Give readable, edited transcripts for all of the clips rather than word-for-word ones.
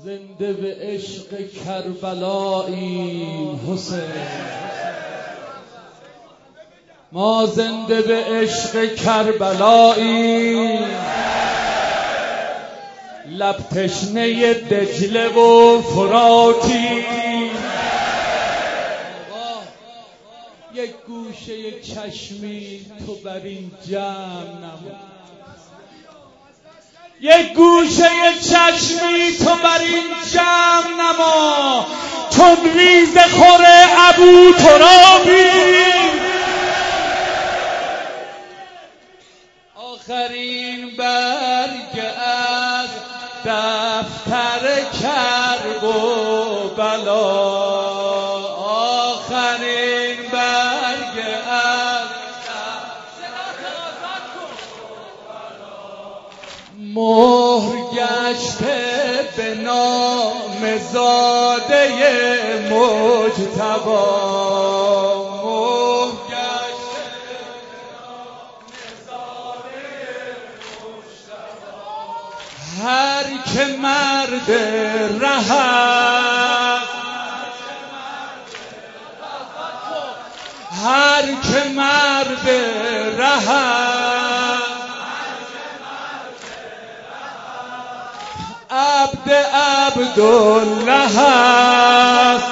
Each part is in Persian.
زنده به عشق کربلاییم حسین، ما زنده به عشق کربلاییم، لب تشنه دجله و فراتیم، یک گوشه یک چشمی تو بر این جمع نما، یک گوشه یک چشمی تو بر این جمع نما، چون ریز خور ابو ترابی، آخرین برگ از دفتر کرب و بلا، آخرین برگ از مهر گشته به نام زاده مجتبی، مهر گشته به نام زاده مجتبی، هر که مرد ره است، هر که مرد ره است، عبد عبدالله است،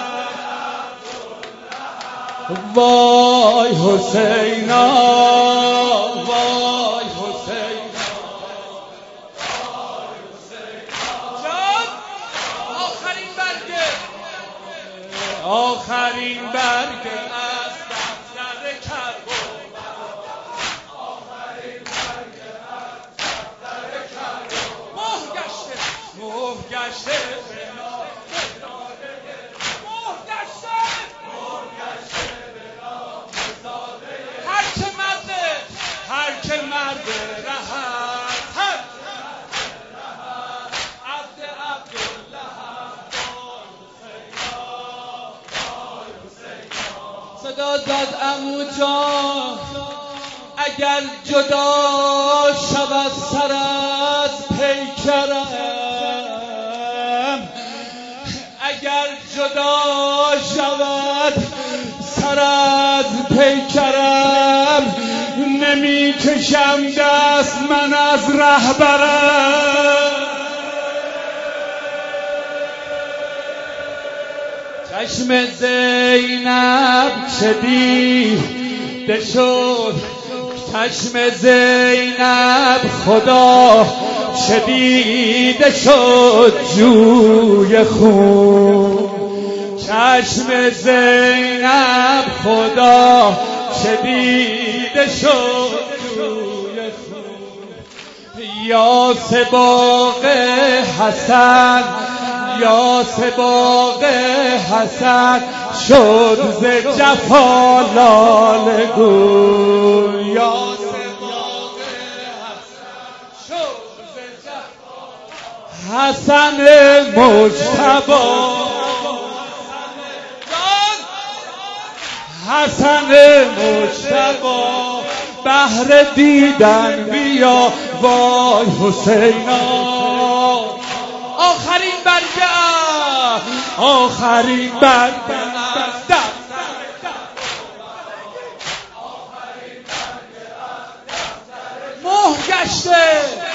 وای حسینا وای حسینا وای حسینا جان، آخرین برگه آخرین برگه از دفتر کرب و بلا، آخرین برگه از دفتر کرب و بلا، مهر گشته به نام زاده، مهر گشته به نام زاده، هر که مرد ره است، عبد عبدالله است، وای حسینا صدا داد عمو جان، اگر جدا شود سر از پیکرم، اگر جدا شود سر از پیکرم، نمی کشم دست من از رهبرم، چشم زینب چه دیده شد، چشم زینب خدا چه دیده شد جوی خون، چشم زینب خدا چه دیده شد جوی خون، یا سباق حسن یا سباق حسن شد ز جفا لاله گون، یا سباق حسن شد ز جفا حسن مجتبی، حسن مجتبی بهر دیدن بیا، وای حسینا آخرین برگه آخرین برگه مهر گشته